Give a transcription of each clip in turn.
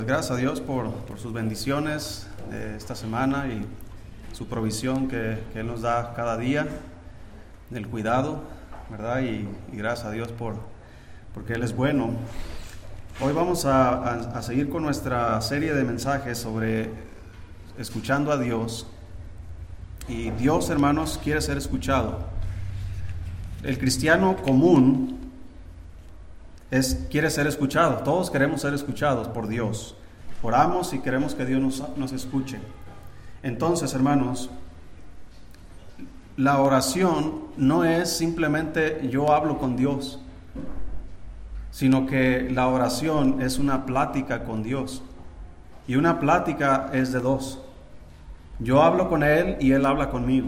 Gracias a Dios por sus bendiciones esta semana y su provisión que Él nos da cada día, del cuidado, ¿verdad? Y gracias a Dios porque Él es bueno. Hoy vamos a seguir con nuestra serie de mensajes sobre escuchando a Dios. Y Dios, hermanos, quiere ser escuchado. El cristiano común quiere ser escuchado. Todos queremos ser escuchados por Dios. Oramos y queremos que Dios nos escuche. Entonces, hermanos, la oración no es simplemente yo hablo con Dios, sino que la oración es una plática con Dios. Y una plática es de dos. Yo hablo con Él y Él habla conmigo.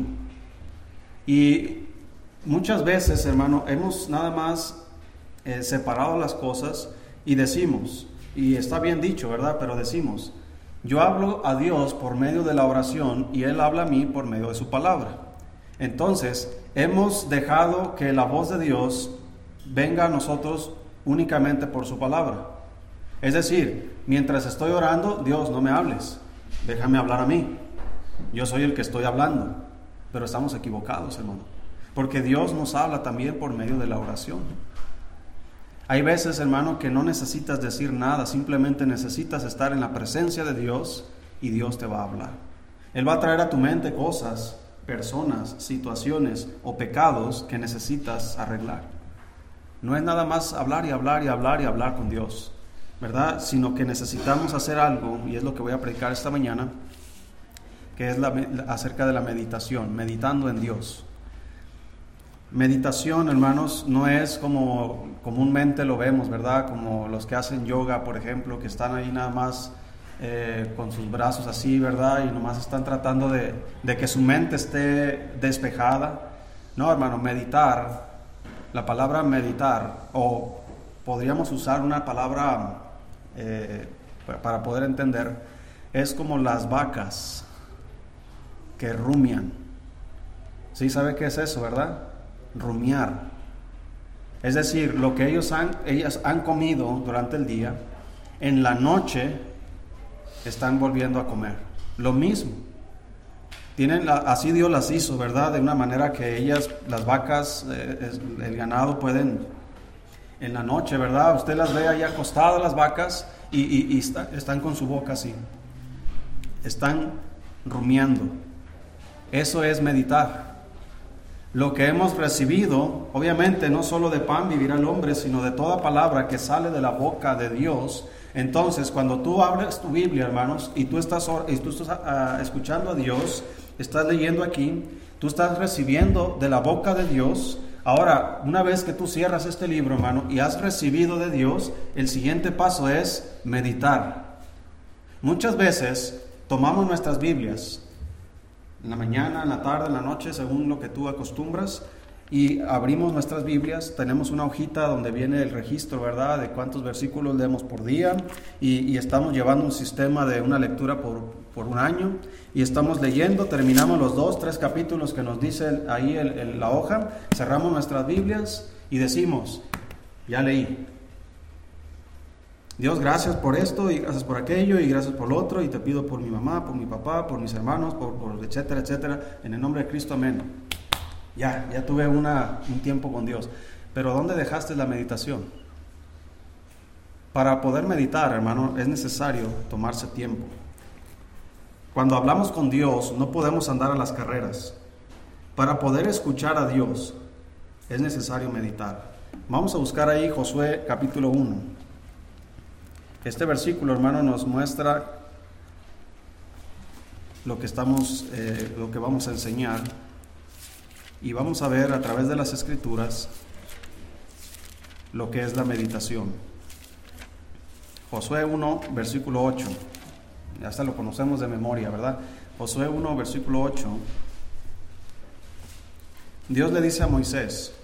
Y muchas veces, hermano, hemos nada más separado las cosas y decimos, y está bien dicho, ¿verdad? Pero decimos, yo hablo a Dios por medio de la oración y Él habla a mí por medio de su palabra. Entonces, hemos dejado que la voz de Dios venga a nosotros únicamente por su palabra. Es decir, mientras estoy orando, Dios, no me hables, déjame hablar a mí. Yo soy el que estoy hablando, pero estamos equivocados, hermano, porque Dios nos habla también por medio de la oración. Hay veces, hermano, que no necesitas decir nada, simplemente necesitas estar en la presencia de Dios y Dios te va a hablar. Él va a traer a tu mente cosas, personas, situaciones o pecados que necesitas arreglar. No es nada más hablar y hablar y hablar y hablar con Dios, ¿verdad? Sino que necesitamos hacer algo, y es lo que voy a predicar esta mañana, que es acerca de la meditación, meditando en Dios. Meditación, hermanos, no es como comúnmente lo vemos, ¿verdad? Como los que hacen yoga, por ejemplo, que están ahí nada más con sus brazos así, ¿verdad? Y nomás están tratando de que su mente esté despejada. No, hermano, meditar, la palabra meditar, o podríamos usar una palabra para poder entender, es como las vacas que rumian. ¿Sí sabe qué es eso, verdad? Rumiar. Es decir, lo que ellas han comido durante el día, en la noche están volviendo a comer. Lo mismo. Así Dios las hizo, ¿verdad? De una manera que ellas, las vacas, el ganado pueden, en la noche, ¿verdad? Usted las ve ahí acostadas las vacas y están con su boca así. Están rumiando. Eso es meditar. Lo que hemos recibido, obviamente no solo de pan vivirá el hombre, sino de toda palabra que sale de la boca de Dios. Entonces, cuando tú abres tu Biblia, hermanos, y tú estás escuchando a Dios, estás leyendo aquí, tú estás recibiendo de la boca de Dios. Ahora, una vez que tú cierras este libro, hermano, y has recibido de Dios, el siguiente paso es meditar. Muchas veces tomamos nuestras Biblias, en la mañana, en la tarde, en la noche, según lo que tú acostumbras, y abrimos nuestras Biblias. Tenemos una hojita donde viene el registro, ¿verdad?, de cuántos versículos leemos por día, y estamos llevando un sistema de una lectura por un año, y estamos leyendo, terminamos los 2-3 capítulos que nos dice ahí la hoja, cerramos nuestras Biblias y decimos, ya leí. Dios, gracias por esto y gracias por aquello y gracias por lo otro, y te pido por mi mamá, por mi papá, por mis hermanos, por etcétera, etcétera, en el nombre de Cristo, amén. Ya tuve un tiempo con Dios. Pero ¿dónde dejaste la meditación? Para poder meditar, hermano, es necesario tomarse tiempo. Cuando hablamos con Dios, no podemos andar a las carreras. Para poder escuchar a Dios, es necesario meditar. Vamos a buscar ahí Josué capítulo 1. Este versículo, hermano, nos muestra lo que vamos a enseñar, y vamos a ver a través de las Escrituras lo que es la meditación. Josué 1, versículo 8. Ya hasta lo conocemos de memoria, ¿verdad? Josué 1, versículo 8. Dios le dice a Moisés,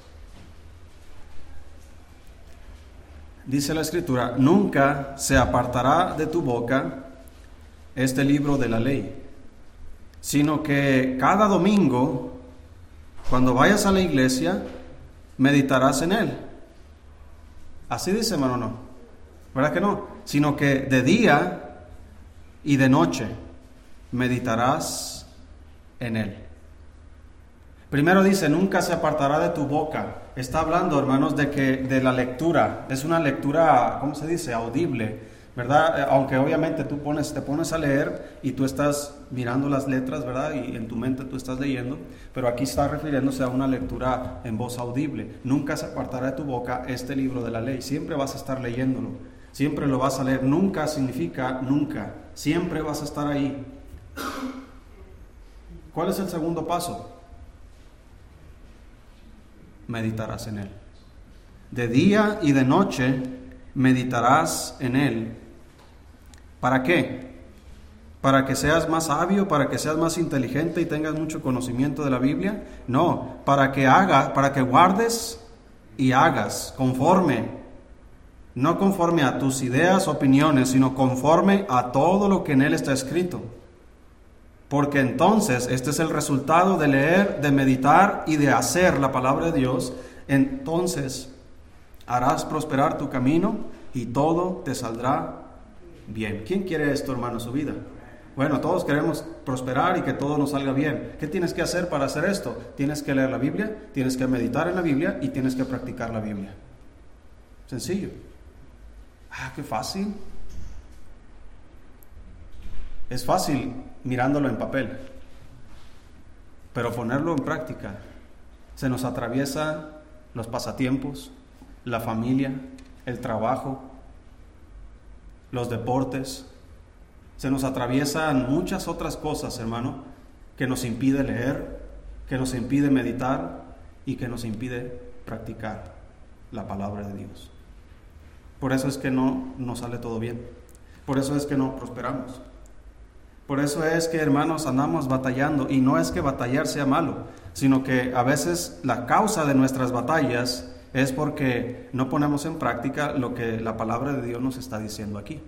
dice la Escritura, nunca se apartará de tu boca este libro de la ley, sino que cada domingo, cuando vayas a la iglesia, meditarás en él. Así dice, hermano, ¿no? ¿Verdad que no? sino que de día y de noche meditarás en él. Primero dice, nunca se apartará de tu boca. Está hablando, hermanos, de la lectura. Es una lectura, ¿cómo se dice? Audible, ¿verdad? Aunque obviamente te pones a leer y tú estás mirando las letras, ¿verdad? Y en tu mente tú estás leyendo, pero aquí está refiriéndose a una lectura en voz audible. Nunca se apartará de tu boca este libro de la ley. Siempre vas a estar leyéndolo, siempre lo vas a leer. Nunca significa nunca, siempre vas a estar ahí. ¿Cuál es el segundo paso? Meditarás en él. De día y de noche meditarás en él. ¿Para qué? ¿Para que seas más sabio? ¿Para que seas más inteligente y tengas mucho conocimiento de la Biblia? No, para que guardes y hagas conforme, no conforme a tus ideas, opiniones, sino conforme a todo lo que en él está escrito. Porque entonces este es el resultado de leer, de meditar y de hacer la palabra de Dios. Entonces harás prosperar tu camino y todo te saldrá bien. ¿Quién quiere esto, hermano, en su vida? Bueno, todos queremos prosperar y que todo nos salga bien. ¿Qué tienes que hacer para hacer esto? Tienes que leer la Biblia, tienes que meditar en la Biblia y tienes que practicar la Biblia. Sencillo. Qué fácil. Es fácil mirándolo en papel, pero ponerlo en práctica. Se nos atraviesa los pasatiempos, la familia, el trabajo, los deportes. Se nos atraviesan muchas otras cosas, hermano, que nos impide leer, que nos impide meditar y que nos impide practicar la palabra de Dios. Por eso es que no nos sale todo bien. Por eso es que no prosperamos. Por eso es que, hermanos, andamos batallando, y no es que batallar sea malo, sino que a veces la causa de nuestras batallas es porque no ponemos en práctica lo que la palabra de Dios nos está diciendo aquí.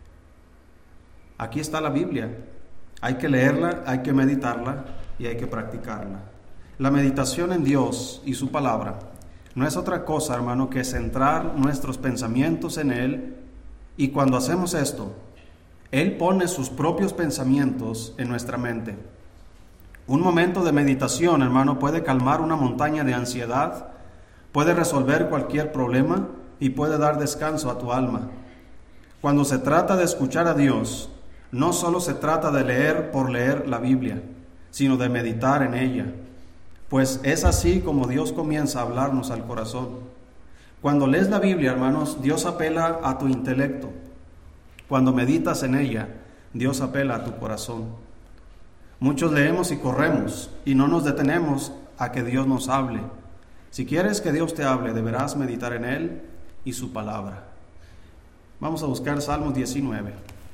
Aquí está la Biblia, hay que leerla, hay que meditarla y hay que practicarla. La meditación en Dios y su palabra no es otra cosa, hermano, que centrar nuestros pensamientos en Él, y cuando hacemos esto, Él pone sus propios pensamientos en nuestra mente. Un momento de meditación, hermano, puede calmar una montaña de ansiedad, puede resolver cualquier problema y puede dar descanso a tu alma. Cuando se trata de escuchar a Dios, no solo se trata de leer por leer la Biblia, sino de meditar en ella, pues es así como Dios comienza a hablarnos al corazón. Cuando lees la Biblia, hermanos, Dios apela a tu intelecto. Cuando meditas en ella, Dios apela a tu corazón. Muchos leemos y corremos y no nos detenemos a que Dios nos hable. Si quieres que Dios te hable, deberás meditar en Él y su palabra. Vamos a buscar Salmos 19.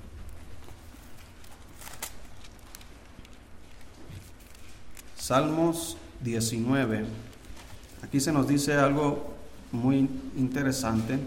Salmos 19. Aquí se nos dice algo muy interesante.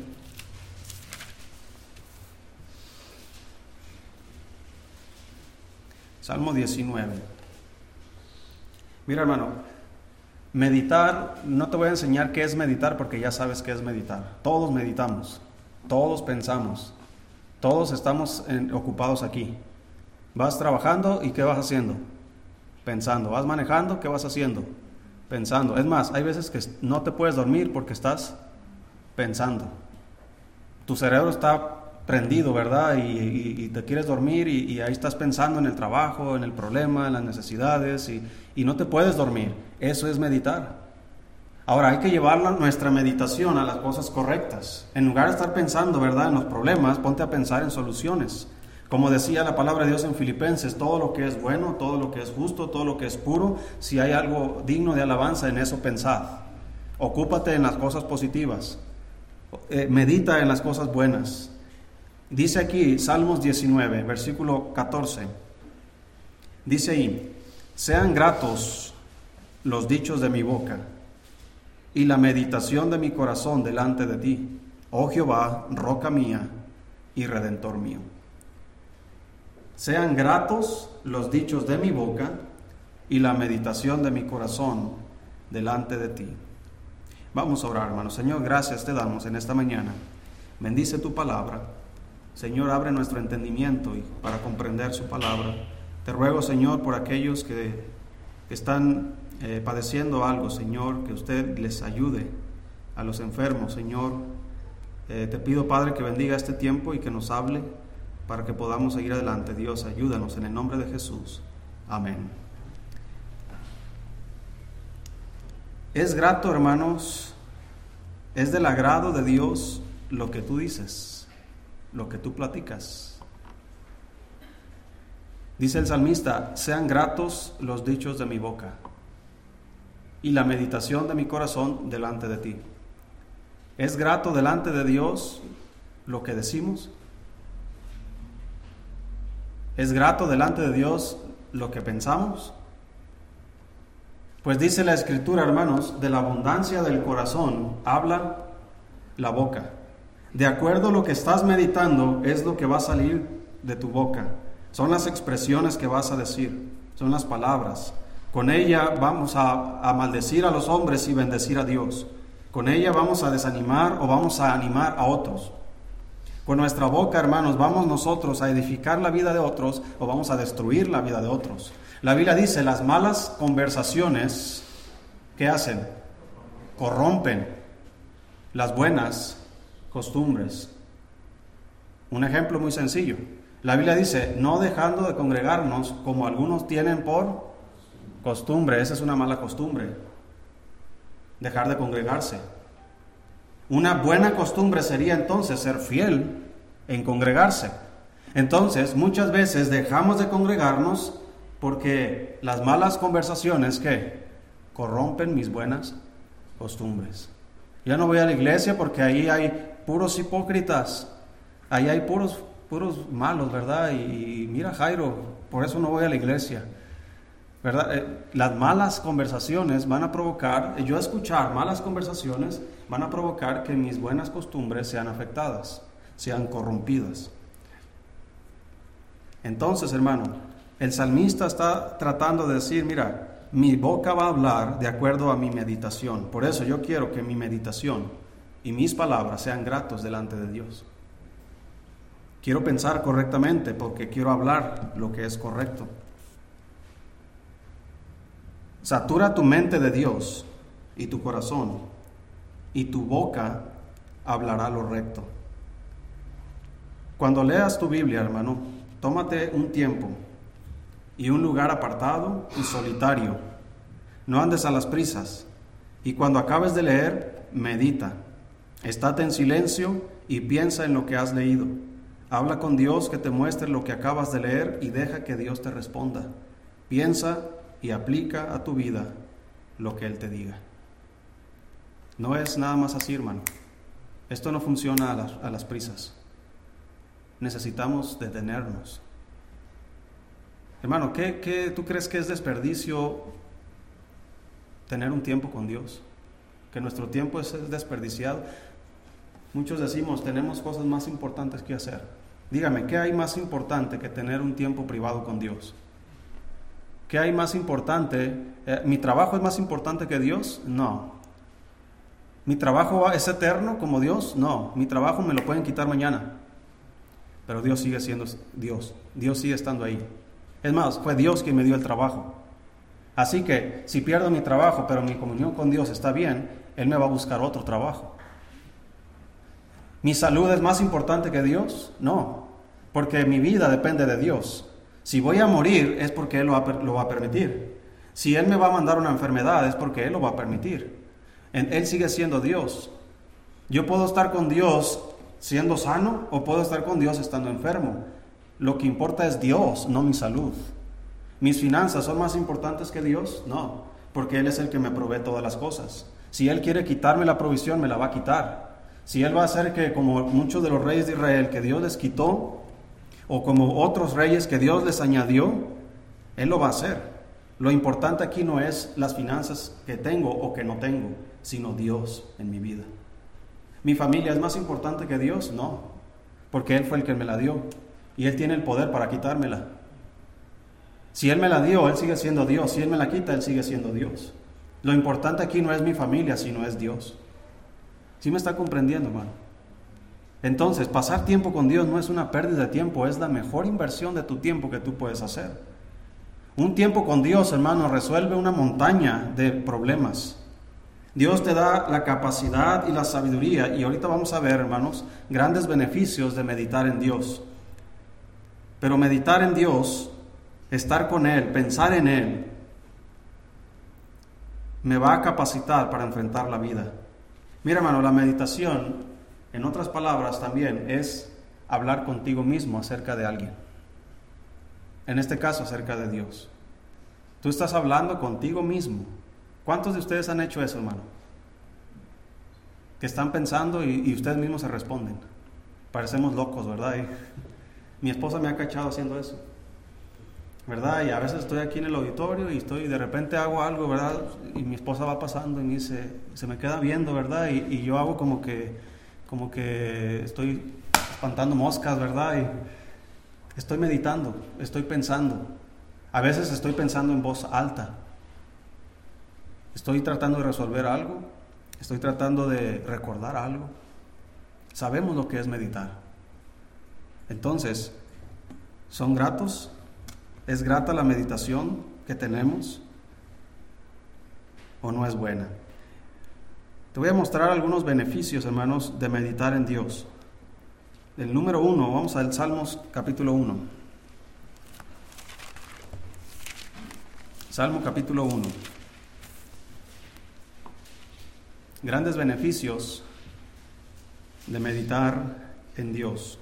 Salmo 19. Mira, hermano, meditar, no te voy a enseñar qué es meditar porque ya sabes qué es meditar. Todos meditamos, todos pensamos, todos estamos ocupados aquí. Vas trabajando y ¿qué vas haciendo? Pensando. Vas manejando, ¿qué vas haciendo? Pensando. Es más, hay veces que no te puedes dormir porque estás pensando. Tu cerebro está prendido, ¿verdad? Y te quieres dormir y ahí estás pensando en el trabajo, en el problema, en las necesidades y no te puedes dormir. Eso es meditar. Ahora hay que llevar nuestra meditación a las cosas correctas. En lugar de estar pensando, ¿verdad?, en los problemas, ponte a pensar en soluciones. Como decía la palabra de Dios en Filipenses, todo lo que es bueno, todo lo que es justo, todo lo que es puro, si hay algo digno de alabanza, en eso pensad. Ocúpate en las cosas positivas. Medita en las cosas buenas. Dice aquí, Salmos 19, versículo 14. Dice ahí, sean gratos los dichos de mi boca y la meditación de mi corazón delante de ti, oh Jehová, roca mía y redentor mío. Sean gratos los dichos de mi boca y la meditación de mi corazón delante de ti. Vamos a orar, hermanos. Señor, gracias te damos en esta mañana. Bendice tu palabra. Señor, abre nuestro entendimiento para comprender su palabra. Te ruego, Señor, por aquellos que están padeciendo algo, Señor, que usted les ayude. A los enfermos, Señor, te pido, Padre, que bendiga este tiempo y que nos hable para que podamos seguir adelante. Dios, ayúdanos en el nombre de Jesús. Amén. Es grato, hermanos, es del agrado de Dios lo que tú dices, lo que tú platicas. Dice el salmista: sean gratos los dichos de mi boca y la meditación de mi corazón delante de ti. ¿Es grato delante de Dios lo que decimos? ¿Es grato delante de Dios lo que pensamos? Pues dice la Escritura, hermanos, de la abundancia del corazón habla la boca. De acuerdo a lo que estás meditando es lo que va a salir de tu boca. Son las expresiones que vas a decir, son las palabras. Con ella vamos a maldecir a los hombres y bendecir a Dios. Con ella vamos a desanimar o vamos a animar a otros. Con nuestra boca, hermanos, vamos nosotros a edificar la vida de otros o vamos a destruir la vida de otros. La Biblia dice: las malas conversaciones, ¿qué hacen? Corrompen las buenas costumbres. Un ejemplo muy sencillo. La Biblia dice: no dejando de congregarnos como algunos tienen por costumbre. Esa es una mala costumbre. Dejar de congregarse. Una buena costumbre sería entonces ser fiel en congregarse. Entonces, muchas veces dejamos de congregarnos porque las malas conversaciones que corrompen mis buenas costumbres. Ya no voy a la iglesia porque ahí hay puros hipócritas, ahí hay puros malos, ¿verdad? Y mira, Jairo, por eso no voy a la iglesia, ¿verdad? Las malas conversaciones van a provocar, yo escuchar malas conversaciones van a provocar que mis buenas costumbres sean afectadas, sean corrompidas. Entonces, hermano, el salmista está tratando de decir: mira, mi boca va a hablar de acuerdo a mi meditación. Por eso yo quiero que mi meditación y mis palabras sean gratos delante de Dios. Quiero pensar correctamente porque quiero hablar lo que es correcto. Satura tu mente de Dios y tu corazón, y tu boca hablará lo recto. Cuando leas tu Biblia, hermano, tómate un tiempo y un lugar apartado y solitario. No andes a las prisas. Y cuando acabes de leer, medita. Estate en silencio y piensa en lo que has leído. Habla con Dios que te muestre lo que acabas de leer y deja que Dios te responda. Piensa y aplica a tu vida lo que Él te diga. No es nada más así, hermano. Esto no funciona a las prisas. Necesitamos detenernos. Hermano, ¿qué tú crees que es desperdicio tener un tiempo con Dios? Que nuestro tiempo es desperdiciado. Muchos decimos: tenemos cosas más importantes que hacer. Dígame, ¿qué hay más importante que tener un tiempo privado con Dios? ¿Qué hay más importante? ¿Mi trabajo es más importante que Dios? No. ¿Mi trabajo es eterno como Dios? No. Mi trabajo me lo pueden quitar mañana. Pero Dios sigue siendo Dios. Dios sigue estando ahí. Es más, fue Dios quien me dio el trabajo. Así que si pierdo mi trabajo, pero mi comunión con Dios está bien, Él me va a buscar otro trabajo. ¿Mi salud es más importante que Dios? No, porque mi vida depende de Dios. Si voy a morir es porque Él lo va a permitir. Si Él me va a mandar una enfermedad es porque Él lo va a permitir. Él sigue siendo Dios. Yo puedo estar con Dios siendo sano o puedo estar con Dios estando enfermo. Lo que importa es Dios, no mi salud. ¿Mis finanzas son más importantes que Dios? No, porque Él es el que me provee todas las cosas. Si Él quiere quitarme la provisión, me la va a quitar. Si Él va a hacer que, como muchos de los reyes de Israel que Dios les quitó, o como otros reyes que Dios les añadió, Él lo va a hacer. Lo importante aquí no es las finanzas que tengo o que no tengo, sino Dios en mi vida. ¿Mi familia es más importante que Dios? No, porque Él fue el que me la dio y Él tiene el poder para quitármela. Si Él me la dio, Él sigue siendo Dios. Si Él me la quita, Él sigue siendo Dios. Lo importante aquí no es mi familia, sino es Dios. ¿Sí me está comprendiendo, hermano? Entonces, pasar tiempo con Dios no es una pérdida de tiempo, es la mejor inversión de tu tiempo que tú puedes hacer. Un tiempo con Dios, hermano, resuelve una montaña de problemas. Dios te da la capacidad y la sabiduría, y ahorita vamos a ver, hermanos, grandes beneficios de meditar en Dios. Pero meditar en Dios, estar con Él, pensar en Él, me va a capacitar para enfrentar la vida. Mira, hermano, la meditación, en otras palabras también, es hablar contigo mismo acerca de alguien. En este caso, acerca de Dios. Tú estás hablando contigo mismo. ¿Cuántos de ustedes han hecho eso, hermano? Que están pensando y ustedes mismos se responden. Parecemos locos, ¿verdad? Mi esposa me ha cachado haciendo eso, ¿verdad? Y a veces estoy aquí en el auditorio y de repente hago algo, ¿verdad? Y mi esposa va pasando y me dice, se me queda viendo, ¿verdad? Y yo hago como que estoy espantando moscas, ¿verdad? Y estoy meditando, estoy pensando. A veces estoy pensando en voz alta. Estoy tratando de resolver algo, estoy tratando de recordar algo. Sabemos lo que es meditar. Entonces, ¿son gratos? ¿Es grata la meditación que tenemos? ¿O no es buena? Te voy a mostrar algunos beneficios, hermanos, de meditar en Dios. El número 1, vamos al Salmos capítulo 1. Salmo capítulo 1. Grandes beneficios de meditar en Dios.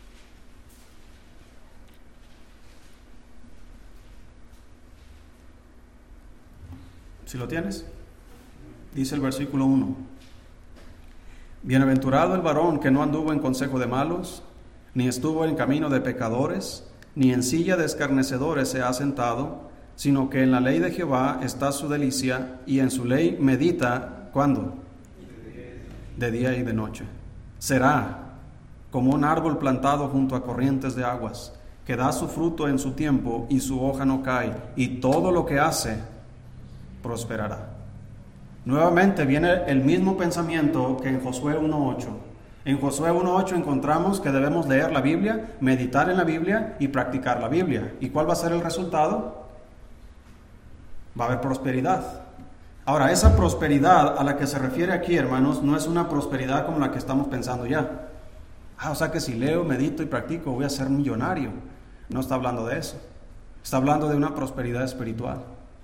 ¿Sí lo tienes? Dice el versículo 1. Bienaventurado el varón que no anduvo en consejo de malos, ni estuvo en camino de pecadores, ni en silla de escarnecedores se ha sentado, sino que en la ley de Jehová está su delicia, y en su ley medita, ¿cuándo? De día y de noche. Será como un árbol plantado junto a corrientes de aguas, que da su fruto en su tiempo y su hoja no cae, y todo lo que hace prosperará. Nuevamente viene el mismo pensamiento que en Josué 1:8. En Josué 1:8 encontramos que debemos leer la Biblia, meditar en la Biblia y practicar la Biblia. ¿Y cuál va a ser el resultado? Va a haber prosperidad. Ahora, esa prosperidad a la que se refiere aquí, hermanos, no es una prosperidad como la que estamos pensando ya. O sea que si leo, medito y practico voy a ser millonario. No está hablando de eso. Está hablando de una prosperidad espiritual.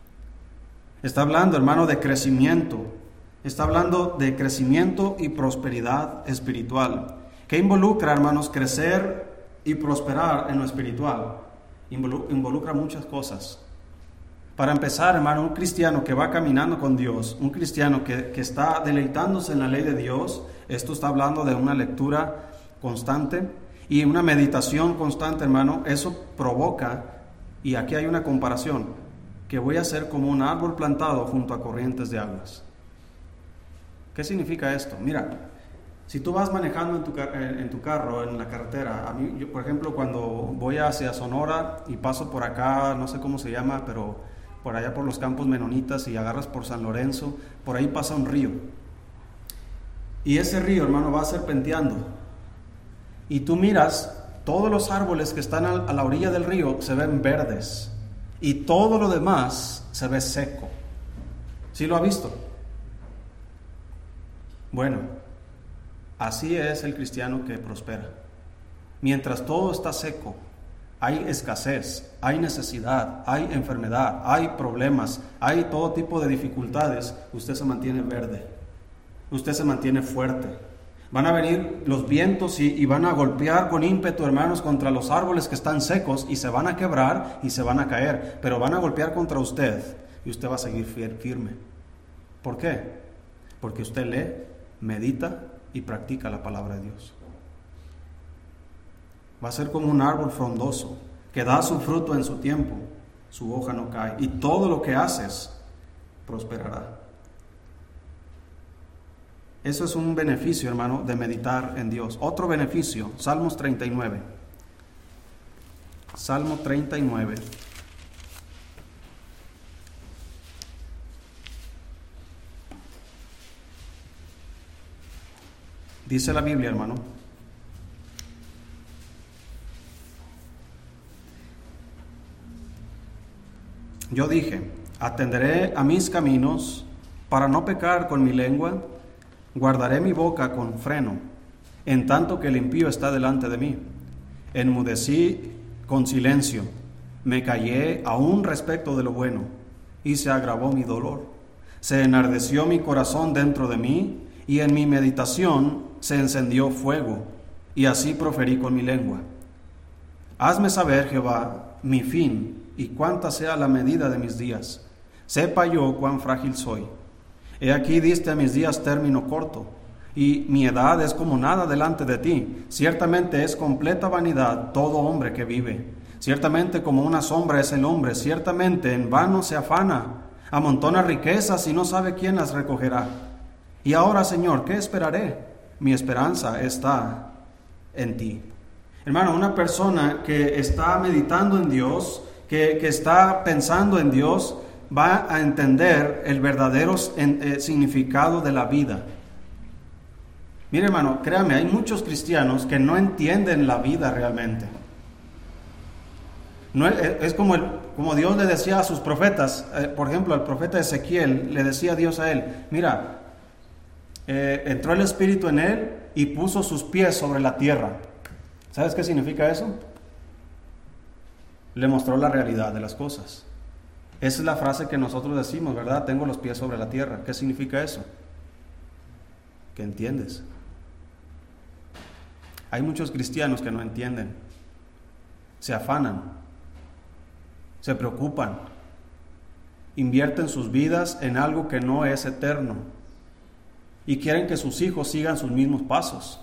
Está hablando, hermano, de crecimiento. Está hablando de crecimiento y prosperidad espiritual. ¿Qué involucra, hermanos, crecer y prosperar en lo espiritual? Involucra muchas cosas. Para empezar, hermano, un cristiano que va caminando con Dios, un cristiano que está deleitándose en la ley de Dios, esto está hablando de una lectura constante y una meditación constante, hermano, eso provoca, y aquí hay una comparación, que voy a ser como un árbol plantado junto a corrientes de aguas. ¿Qué significa esto? Mira, si tú vas manejando en tu carro, en la carretera, a mí, yo, por ejemplo, cuando voy hacia Sonora y paso por acá, no sé cómo se llama, pero por allá por los campos menonitas y agarras por San Lorenzo, por ahí pasa un río. Y ese río, hermano, va serpenteando. Y tú miras, todos los árboles que están a la orilla del río se ven verdes. Y todo lo demás se ve seco. ¿Sí lo ha visto? Bueno, así es el cristiano que prospera. Mientras todo está seco, hay escasez, hay necesidad, hay enfermedad, hay problemas, hay todo tipo de dificultades, usted se mantiene verde, usted se mantiene fuerte. Van a venir los vientos y van a golpear con ímpetu, hermanos, contra los árboles que están secos y se van a quebrar y se van a caer, pero van a golpear contra usted y usted va a seguir firme. ¿Por qué? Porque usted lee, medita y practica la palabra de Dios. Va a ser como un árbol frondoso que da su fruto en su tiempo, su hoja no cae y todo lo que haces prosperará. Eso es un beneficio, hermano, de meditar en Dios. Otro beneficio, Salmos 39. Salmo 39. Dice la Biblia, hermano, Yo dije, atenderé a mis caminos para no pecar con mi lengua, guardaré mi boca con freno, en tanto que el impío está delante de mí. Enmudecí con silencio, me callé aún respecto de lo bueno, y se agravó mi dolor. Se enardeció mi corazón dentro de mí, y en mi meditación se encendió fuego, y así proferí con mi lengua. Hazme saber, Jehová, mi fin, y cuánta sea la medida de mis días. Sepa yo cuán frágil soy. He aquí diste a mis días término corto, y mi edad es como nada delante de ti. Ciertamente es completa vanidad todo hombre que vive. Ciertamente como una sombra es el hombre, ciertamente en vano se afana, amontona riquezas y no sabe quién las recogerá. Y ahora, Señor, ¿qué esperaré? Mi esperanza está en ti. Hermano, una persona que está meditando en Dios, que está pensando en Dios, va a entender el verdadero significado de la vida. Mire, hermano, créame, hay muchos cristianos que no entienden la vida realmente. No, es como Dios le decía a sus profetas, por ejemplo, al profeta Ezequiel, le decía Dios a él, mira, entró el Espíritu en él y puso sus pies sobre la tierra. ¿Sabes qué significa eso? Le mostró la realidad de las cosas. Esa es la frase que nosotros decimos, ¿verdad? Tengo los pies sobre la tierra. ¿Qué significa eso? ¿Qué entiendes? Hay muchos cristianos que no entienden. Se afanan, se preocupan, invierten sus vidas en algo que no es eterno y quieren que sus hijos sigan sus mismos pasos.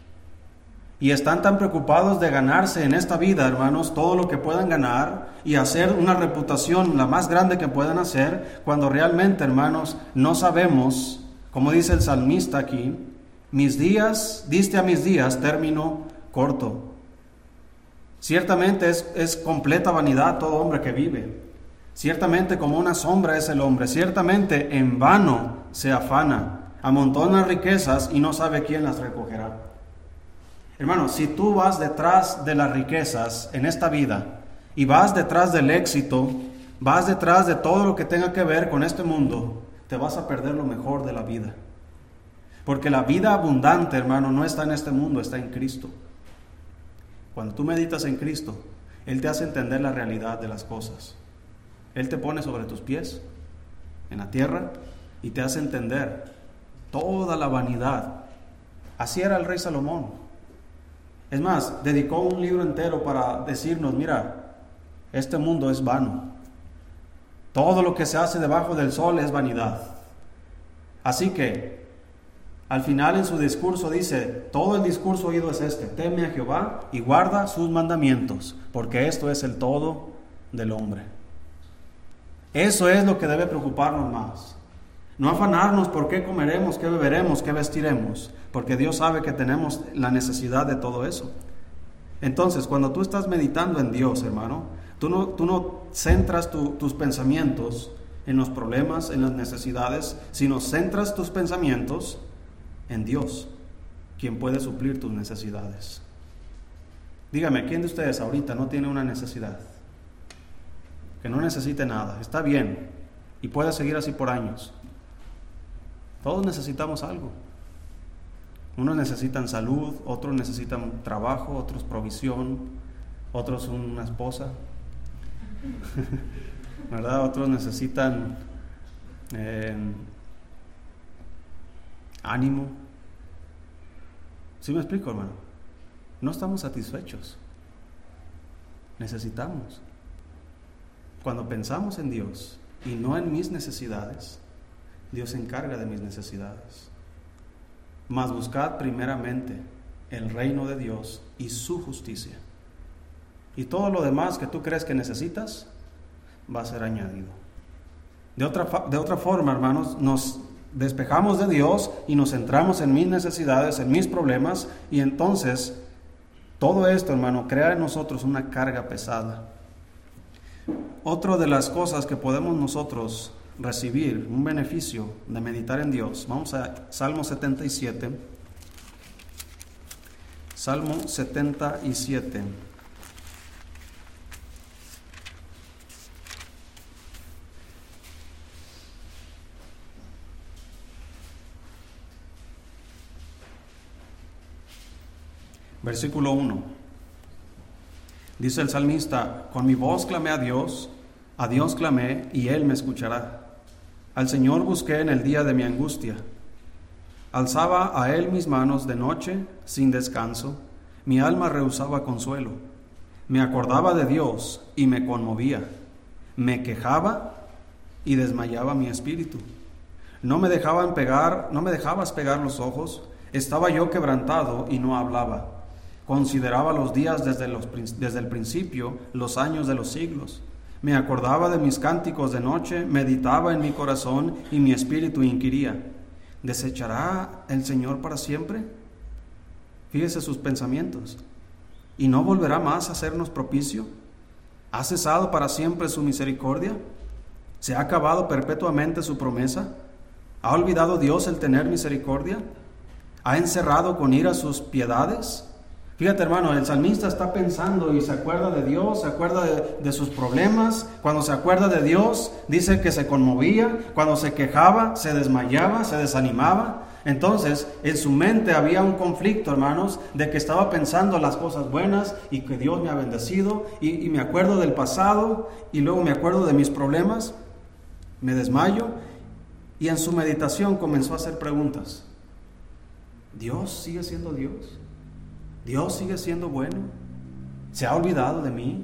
Y están tan preocupados de ganarse en esta vida, hermanos, todo lo que puedan ganar y hacer una reputación la más grande que puedan hacer, cuando realmente, hermanos, no sabemos, como dice el salmista aquí, diste a mis días término corto. Ciertamente es completa vanidad todo hombre que vive. Ciertamente como una sombra es el hombre. Ciertamente en vano se afana, amontona riquezas y no sabe quién las recogerá. Hermano, si tú vas detrás de las riquezas en esta vida y vas detrás del éxito, vas detrás de todo lo que tenga que ver con este mundo, te vas a perder lo mejor de la vida. Porque la vida abundante, hermano, no está en este mundo, está en Cristo. Cuando tú meditas en Cristo, Él te hace entender la realidad de las cosas. Él te pone sobre tus pies en la tierra y te hace entender toda la vanidad. Así era el rey Salomón. Es más, dedicó un libro entero para decirnos, mira, este mundo es vano. Todo lo que se hace debajo del sol es vanidad. Así que, al final en su discurso dice, todo el discurso oído es este, teme a Jehová y guarda sus mandamientos, porque esto es el todo del hombre. Eso es lo que debe preocuparnos más. No afanarnos por qué comeremos, qué beberemos, qué vestiremos, porque Dios sabe que tenemos la necesidad de todo eso. Entonces, cuando tú estás meditando en Dios, hermano, tú no centras tus pensamientos en los problemas, en las necesidades, sino centras tus pensamientos en Dios, quien puede suplir tus necesidades. Dígame, ¿quién de ustedes ahorita no tiene una necesidad? Que no necesite nada, está bien, y puede seguir así por años. Todos necesitamos algo. Unos necesitan salud, otros necesitan trabajo, otros provisión, otros una esposa, ¿verdad? Otros necesitan ánimo. ¿Sí me explico, hermano? No estamos satisfechos. Necesitamos. Cuando pensamos en Dios y no en mis necesidades, Dios se encarga de mis necesidades. Mas buscad primeramente el reino de Dios y su justicia. Y todo lo demás que tú crees que necesitas va a ser añadido. De otra forma, hermanos, nos despejamos de Dios y nos centramos en mis necesidades, en mis problemas, y entonces todo esto, hermano, crea en nosotros una carga pesada. Otra de las cosas que podemos nosotros recibir, un beneficio de meditar en Dios, vamos a Salmo 77. Salmo 77. Versículo 1. Dice el salmista: con mi voz clamé a Dios clamé, y Él me escuchará. Al Señor busqué en el día de mi angustia. Alzaba a Él mis manos de noche sin descanso, mi alma rehusaba consuelo. Me acordaba de Dios y me conmovía. Me quejaba y desmayaba mi espíritu. No me dejabas pegar los ojos. Estaba yo quebrantado y no hablaba. Consideraba los días desde el principio, los años de los siglos. Me acordaba de mis cánticos de noche, meditaba en mi corazón y mi espíritu inquiría: ¿desechará el Señor para siempre? Fíjese sus pensamientos. ¿Y no volverá más a hacernos propicio? ¿Ha cesado para siempre su misericordia? ¿Se ha acabado perpetuamente su promesa? ¿Ha olvidado Dios el tener misericordia? ¿Ha encerrado con ira sus piedades? Fíjate, hermano, el salmista está pensando y se acuerda de Dios, se acuerda de sus problemas. Cuando se acuerda de Dios, dice que se conmovía. Cuando se quejaba, se desmayaba, se desanimaba. Entonces, en su mente había un conflicto, hermanos, de que estaba pensando las cosas buenas y que Dios me ha bendecido, y me acuerdo del pasado, y luego me acuerdo de mis problemas, me desmayo, y en su meditación comenzó a hacer preguntas. ¿Dios sigue siendo Dios? ¿Dios sigue siendo bueno? ¿Se ha olvidado de mí?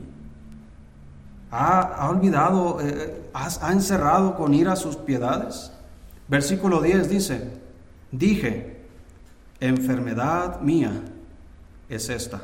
¿Ha olvidado, ha encerrado con ira sus piedades? Versículo 10 dice: dije, enfermedad mía es esta.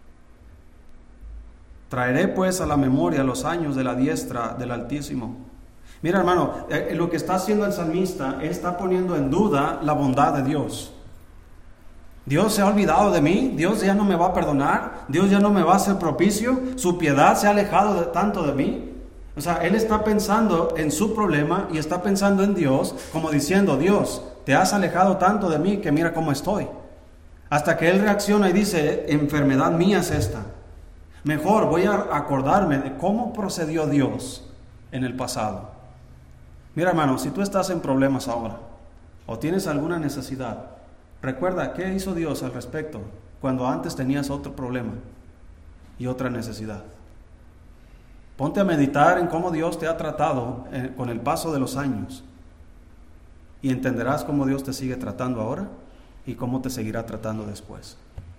Traeré pues a la memoria los años de la diestra del Altísimo. Mira, hermano, lo que está haciendo el salmista está poniendo en duda la bondad de Dios. Dios se ha olvidado de mí, Dios ya no me va a perdonar, Dios ya no me va a hacer propicio, su piedad se ha alejado tanto de mí. O sea, él está pensando en su problema y está pensando en Dios, como diciendo: Dios, te has alejado tanto de mí que mira cómo estoy. Hasta que él reacciona y dice: enfermedad mía es esta. Mejor voy a acordarme de cómo procedió Dios en el pasado. Mira, hermano, si tú estás en problemas ahora o tienes alguna necesidad, recuerda qué hizo Dios al respecto cuando antes tenías otro problema y otra necesidad. Ponte a meditar en cómo Dios te ha tratado con el paso de los años, y entenderás cómo Dios te sigue tratando ahora y cómo te seguirá tratando después.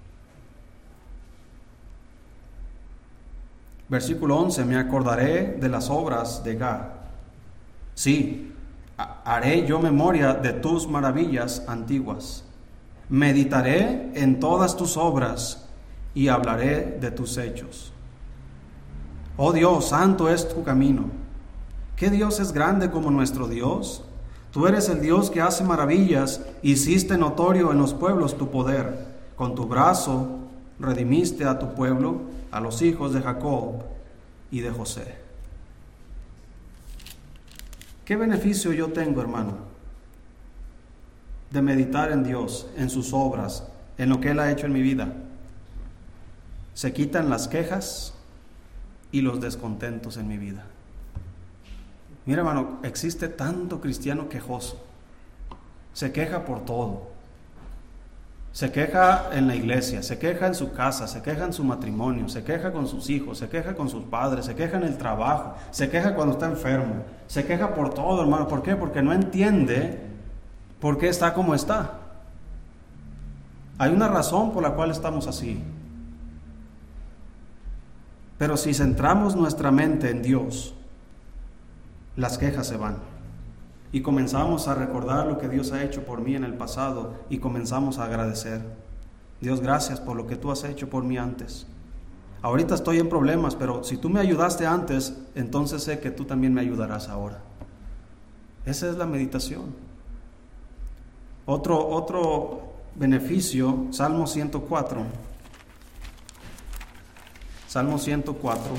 Versículo 11: me acordaré de las obras de Gad. Sí, haré yo memoria de tus maravillas antiguas. Meditaré en todas tus obras y hablaré de tus hechos. Oh Dios, santo es tu camino. ¿Qué Dios es grande como nuestro Dios? Tú eres el Dios que hace maravillas, hiciste notorio en los pueblos tu poder. Con tu brazo redimiste a tu pueblo, a los hijos de Jacob y de José. ¿Qué beneficio yo tengo, hermano, de meditar en Dios, en sus obras, en lo que Él ha hecho en mi vida? Se quitan las quejas y los descontentos en mi vida. Mira, hermano, existe tanto cristiano quejoso. Se queja por todo. Se queja en la iglesia, se queja en su casa, se queja en su matrimonio, se queja con sus hijos, se queja con sus padres, se queja en el trabajo, se queja cuando está enfermo, se queja por todo, hermano. ¿Por qué? Porque no entiende por qué está como está. Hay una razón por la cual estamos así. Pero si centramos nuestra mente en Dios, las quejas se van. Y comenzamos a recordar lo que Dios ha hecho por mí en el pasado y comenzamos a agradecer. Dios, gracias por lo que tú has hecho por mí antes. Ahorita estoy en problemas, pero si tú me ayudaste antes, entonces sé que tú también me ayudarás ahora. Esa es la meditación. Otro beneficio, Salmo 104. Salmo 104.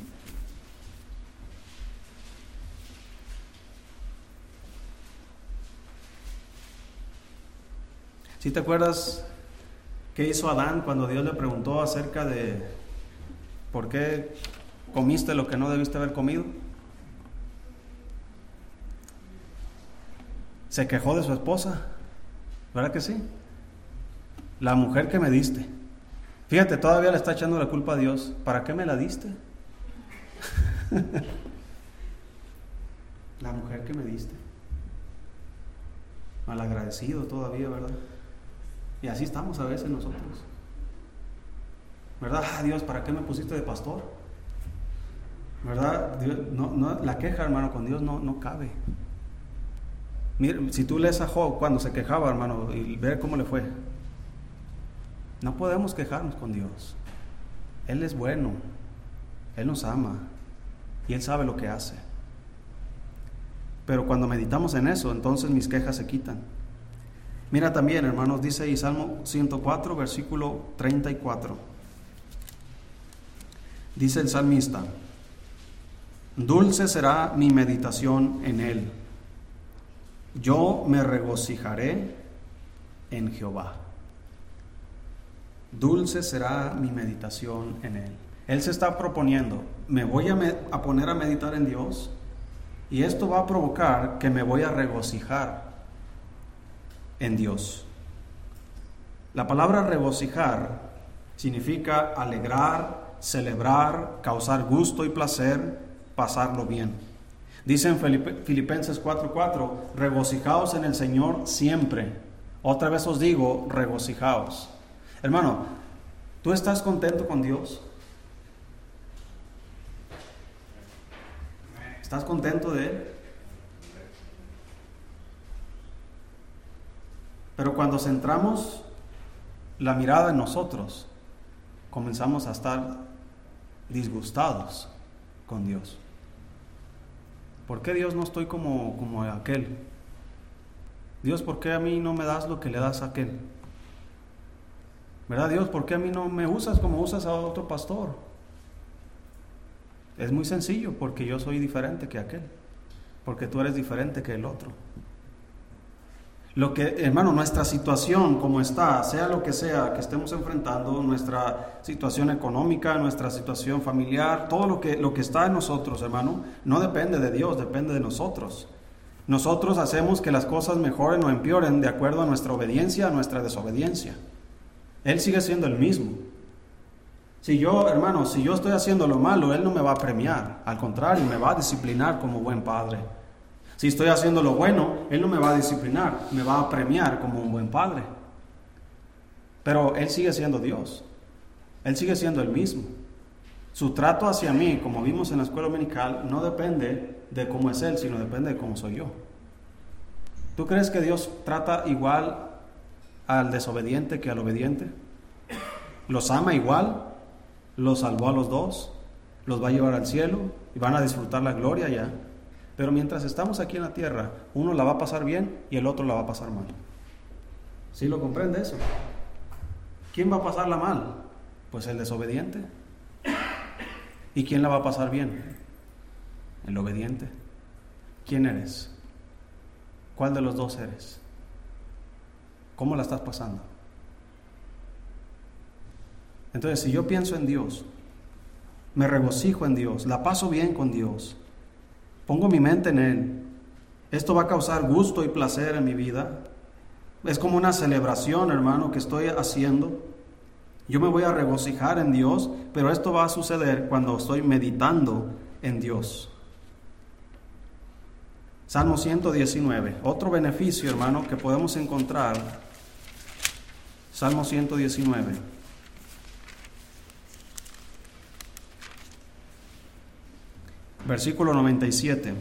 ¿Sí te acuerdas qué hizo Adán cuando Dios le preguntó acerca de por qué comiste lo que no debiste haber comido? Se quejó de su esposa, ¿verdad que sí? La mujer que me diste. Fíjate, todavía le está echando la culpa a Dios. ¿Para qué me la diste? La mujer que me diste. Malagradecido todavía, ¿verdad? Y así estamos a veces nosotros, ¿verdad? Dios, ¿para qué me pusiste de pastor? ¿Verdad? Dios, la queja, hermano, con Dios no cabe. Mira, si tú lees a Job cuando se quejaba, hermano, y ver cómo le fue. No podemos quejarnos con Dios. Él es bueno, Él nos ama y Él sabe lo que hace. Pero cuando meditamos en eso, entonces mis quejas se quitan. Mira también, hermanos, dice ahí Salmo 104, versículo 34. Dice el salmista: dulce será mi meditación en Él. Yo me regocijaré en Jehová. Dulce será mi meditación en Él. Él se está proponiendo, me voy a poner a meditar en Dios, y esto va a provocar que me voy a regocijar en Dios. La palabra regocijar significa alegrar, celebrar, causar gusto y placer, pasarlo bien. Dice en Filipenses 4:4, regocijaos en el Señor siempre. Otra vez os digo, regocijaos. Hermano, ¿tú estás contento con Dios? ¿Estás contento de Él? Pero cuando centramos la mirada en nosotros, comenzamos a estar disgustados con Dios. ¿Por qué Dios no estoy como aquel? Dios, ¿por qué a mí no me das lo que le das a aquel? ¿Verdad, Dios? ¿Por qué a mí no me usas como usas a otro pastor? Es muy sencillo, porque yo soy diferente que aquel, porque tú eres diferente que el otro. Lo que, hermano, nuestra situación como está, sea lo que sea que estemos enfrentando, nuestra situación económica, nuestra situación familiar, todo lo que está en nosotros, hermano, no depende de Dios, depende de nosotros. Nosotros hacemos que las cosas mejoren o empeoren de acuerdo a nuestra obediencia, a nuestra desobediencia. Él sigue siendo el mismo. Si yo estoy haciendo lo malo, Él no me va a premiar, al contrario, me va a disciplinar como buen padre. Si estoy haciendo lo bueno, Él no me va a disciplinar, me va a premiar como un buen padre. Pero Él sigue siendo Dios. Él sigue siendo el mismo. Su trato hacia mí, como vimos en la escuela dominical, no depende de cómo es Él, sino depende de cómo soy yo. ¿Tú crees que Dios trata igual al desobediente que al obediente? ¿Los ama igual? ¿Los salvó a los dos? ¿Los va a llevar al cielo? ¿Y van a disfrutar la gloria ya? Pero mientras estamos aquí en la tierra, uno la va a pasar bien y el otro la va a pasar mal. ¿Sí lo comprende eso? ¿Quién va a pasarla mal? Pues el desobediente. ¿Y quién la va a pasar bien? El obediente. ¿Quién eres? ¿Cuál de los dos eres? ¿Cómo la estás pasando? Entonces, si yo pienso en Dios, me regocijo en Dios, la paso bien con Dios, pongo mi mente en Él, esto va a causar gusto y placer en mi vida. Es como una celebración, hermano, que estoy haciendo. Yo me voy a regocijar en Dios, pero esto va a suceder cuando estoy meditando en Dios. Salmo 119, otro beneficio, hermano, que podemos encontrar. Salmo 119. Versículo 97.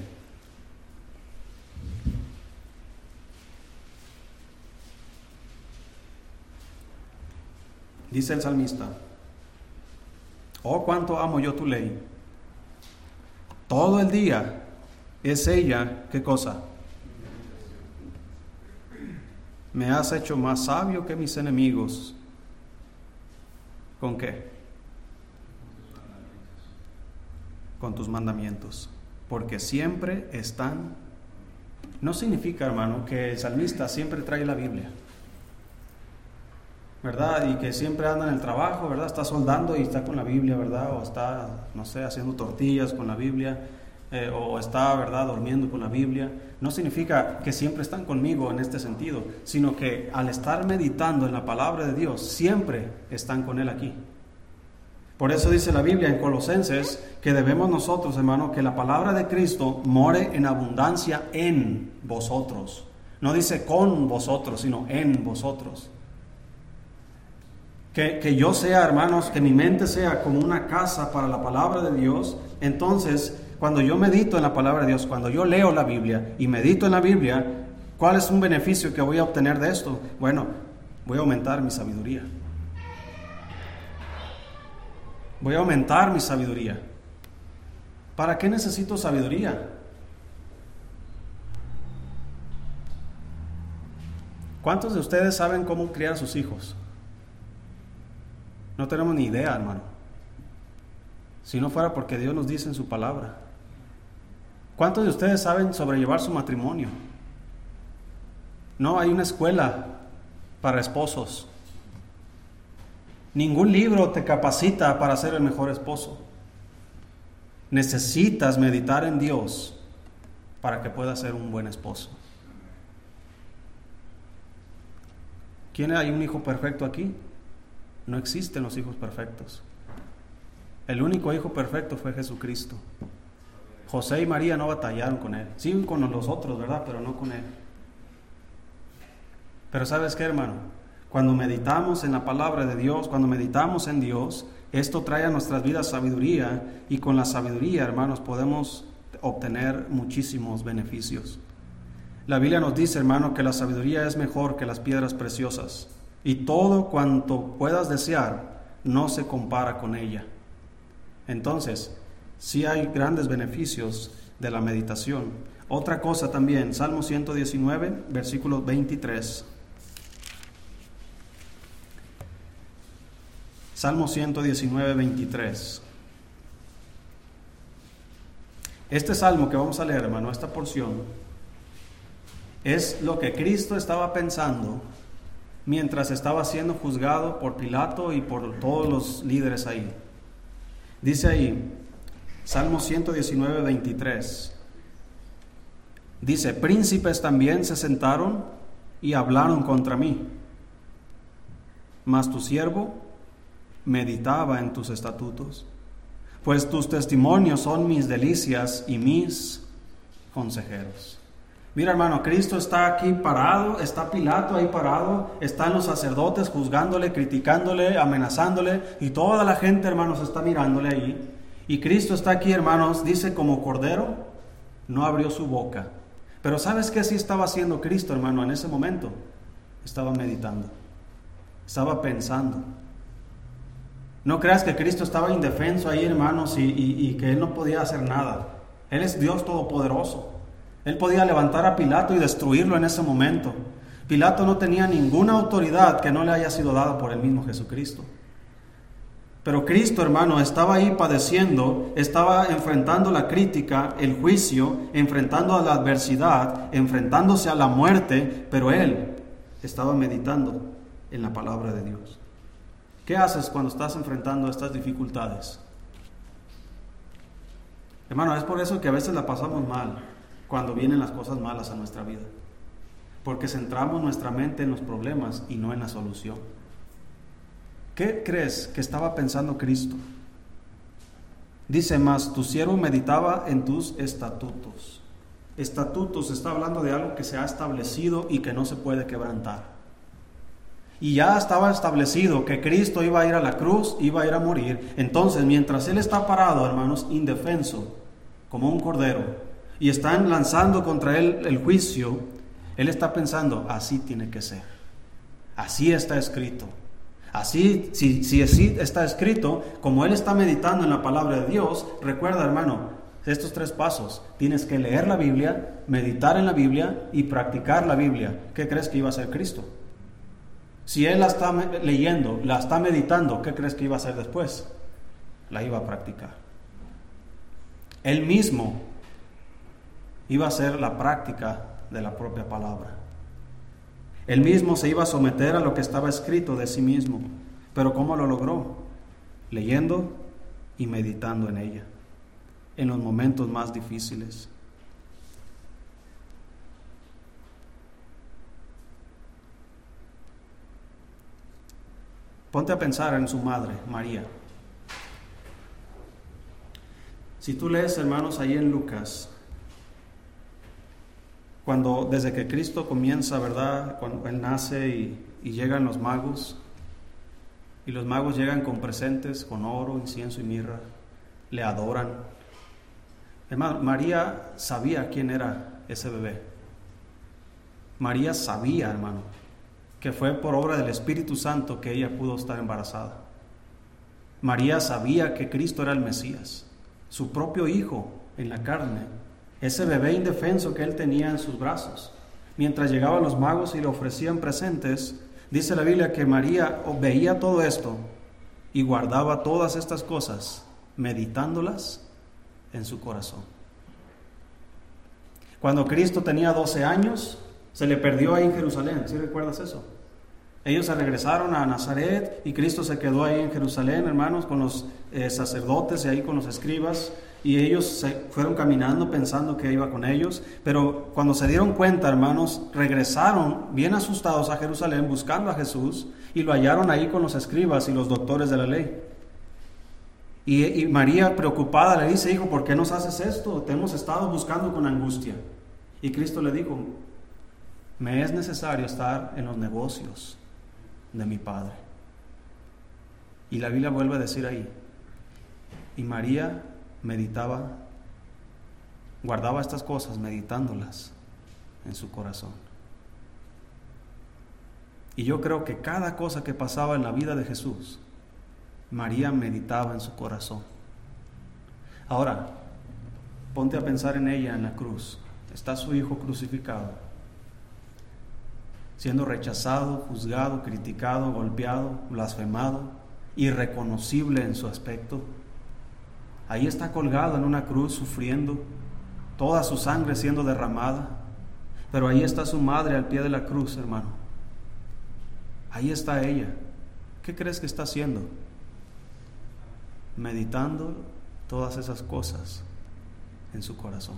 Dice el salmista: oh, cuánto amo yo tu ley. Todo el día es ella, ¿qué cosa? Me has hecho más sabio que mis enemigos. ¿Con qué? Con tus mandamientos, porque siempre están. No significa, hermano, que el salmista siempre trae la Biblia, ¿verdad? Y que siempre anda en el trabajo, ¿verdad? Está soldando y está con la Biblia, ¿verdad? O está, no sé, haciendo tortillas con la Biblia. o está, ¿verdad?, durmiendo con la Biblia, no significa que siempre están conmigo en este sentido, sino que al estar meditando en la palabra de Dios, siempre están con Él aquí. Por eso dice la Biblia en Colosenses que debemos nosotros, hermano, que la palabra de Cristo more en abundancia en vosotros. No dice con vosotros, sino en vosotros. Que yo sea, hermanos, que mi mente sea como una casa para la palabra de Dios. Entonces, cuando yo medito en la palabra de Dios, cuando yo leo la Biblia y medito en la Biblia, ¿cuál es un beneficio que voy a obtener de esto? Bueno, voy a aumentar mi sabiduría. Voy a aumentar mi sabiduría. ¿Para qué necesito sabiduría? ¿Cuántos de ustedes saben cómo criar a sus hijos? No tenemos ni idea, hermano. Si no fuera porque Dios nos dice en su palabra. ¿Cuántos de ustedes saben sobrellevar su matrimonio? No hay una escuela para esposos. Ningún libro te capacita para ser el mejor esposo. Necesitas meditar en Dios para que puedas ser un buen esposo. ¿Quién hay un hijo perfecto aquí? No existen los hijos perfectos. El único hijo perfecto fue Jesucristo. José y María no batallaron con Él. Sí con los otros, ¿verdad? Pero no con Él. Pero ¿sabes qué, hermano? Cuando meditamos en la palabra de Dios, cuando meditamos en Dios, esto trae a nuestras vidas sabiduría, y con la sabiduría, hermanos, podemos obtener muchísimos beneficios. La Biblia nos dice, hermano, que la sabiduría es mejor que las piedras preciosas, y todo cuanto puedas desear no se compara con ella. Entonces, sí hay grandes beneficios de la meditación. Otra cosa también, Salmo 119, versículo 23. Salmo 119, 23. Este salmo que vamos a leer, hermano, esta porción, es lo que Cristo estaba pensando mientras estaba siendo juzgado por Pilato y por todos los líderes ahí. Dice ahí, Salmo 119, 23. Dice, príncipes también se sentaron y hablaron contra mí, mas tu siervo meditaba en tus estatutos, pues tus testimonios son mis delicias y mis consejeros. Mira, hermano, Cristo está aquí parado, está Pilato ahí parado, están los sacerdotes juzgándole, criticándole, amenazándole, y toda la gente, hermanos, está mirándole ahí. Y Cristo está aquí, hermanos, dice, como cordero, no abrió su boca. Pero ¿sabes qué sí estaba haciendo Cristo, hermano, en ese momento? Estaba meditando, estaba pensando. No creas que Cristo estaba indefenso ahí, hermanos, y que Él no podía hacer nada. Él es Dios todopoderoso. Él podía levantar a Pilato y destruirlo en ese momento. Pilato no tenía ninguna autoridad que no le haya sido dada por el mismo Jesucristo. Pero Cristo, hermano, estaba ahí padeciendo, estaba enfrentando la crítica, el juicio, enfrentando a la adversidad, enfrentándose a la muerte, pero Él estaba meditando en la palabra de Dios. ¿Qué haces cuando estás enfrentando estas dificultades? Hermano, es por eso que a veces la pasamos mal cuando vienen las cosas malas a nuestra vida, porque centramos nuestra mente en los problemas y no en la solución. ¿Qué crees que estaba pensando Cristo? Dice, mas tu siervo meditaba en tus estatutos. Estatutos está hablando de algo que se ha establecido y que no se puede quebrantar. Y ya estaba establecido que Cristo iba a ir a la cruz, iba a ir a morir. Entonces, mientras Él está parado, hermanos, indefenso, como un cordero, y están lanzando contra Él el juicio, Él está pensando, así tiene que ser. Así está escrito. Así, si así está escrito, como Él está meditando en la palabra de Dios, recuerda, hermano, estos 3 pasos. Tienes que leer la Biblia, meditar en la Biblia y practicar la Biblia. ¿Qué crees que iba a hacer Cristo? Si Él la está leyendo, la está meditando, ¿qué crees que iba a hacer después? La iba a practicar. Él mismo iba a hacer la práctica de la propia palabra. Él mismo se iba a someter a lo que estaba escrito de sí mismo. Pero ¿cómo lo logró? Leyendo y meditando en ella. en los momentos más difíciles. Ponte a pensar en su madre, María. Si tú lees, hermanos, ahí en Lucas, desde que Cristo comienza, ¿verdad? Cuando Él nace y llegan los magos, y los magos llegan con presentes, con oro, incienso y mirra, le adoran. Hermano, María sabía quién era ese bebé. María sabía, hermano, que fue por obra del Espíritu Santo que ella pudo estar embarazada. María sabía que Cristo era el Mesías, su propio hijo en la carne, ese bebé indefenso que él tenía en sus brazos. Mientras llegaban los magos y le ofrecían presentes, dice la Biblia que María veía todo esto y guardaba todas estas cosas, meditándolas en su corazón. Cuando Cristo tenía 12 años, se le perdió ahí en Jerusalén. ¿Sí recuerdas eso? Ellos se regresaron a Nazaret y Cristo se quedó ahí en Jerusalén, hermanos, con los sacerdotes y ahí con los escribas. Y ellos se fueron caminando pensando que iba con ellos. Pero cuando se dieron cuenta, hermanos, regresaron bien asustados a Jerusalén buscando a Jesús y lo hallaron ahí con los escribas y los doctores de la ley. Y María, preocupada, le dice: hijo, ¿por qué nos haces esto? Te hemos estado buscando con angustia. Y Cristo le dijo: me es necesario estar en los negocios de mi Padre. Y la Biblia vuelve a decir ahí: y María meditaba, guardaba estas cosas, meditándolas en su corazón. Y yo creo que cada cosa que pasaba en la vida de Jesús, María meditaba en su corazón. Ahora, ponte a pensar en ella en la cruz. Está su hijo crucificado, siendo rechazado, juzgado, criticado, golpeado, blasfemado, irreconocible en su aspecto. Ahí está colgado en una cruz sufriendo, toda su sangre siendo derramada. Pero ahí está su madre al pie de la cruz, hermano. Ahí está ella. ¿Qué crees que está haciendo? Meditando todas esas cosas en su corazón.